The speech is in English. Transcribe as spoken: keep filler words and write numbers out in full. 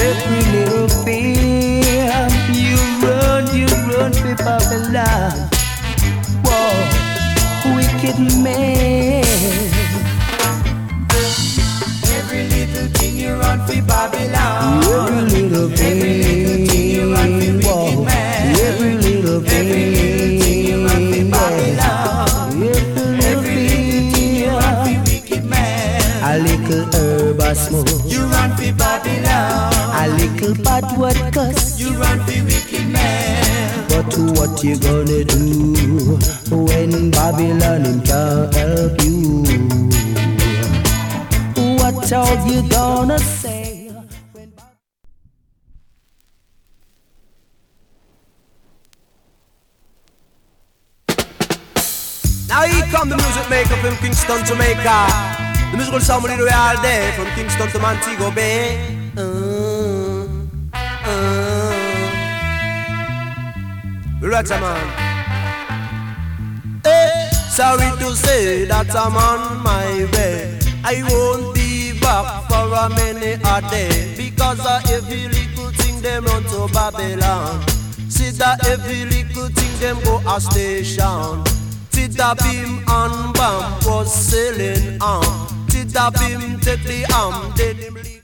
every little fear. You run, you run for Babylon. Whoa, wicked man. Every little thing you run for Babylon. Every little thing, every little thing you run for wicked whoa. man. Every little thing, every little thing you run for Babylon. Every, every little thing you run for wicked man. A little herb I smoke. You run for Babylon. A little bad word cuss. You run for wicked man. But what you gonna do when Babylon him can't help you? What are you gonna say? Now here come the music maker from Kingston, Jamaica. The musical sound of the real day from Kingston to Montego Bay. Uh, uh. Right, man. Hey, sorry to say that I'm on my way. I won't be back for a many a day, because of every little thing them run to Babylon. See that every little thing them go a station. Tita Bim and Bam was sailing on. Tita Bim take the arm, did him leave.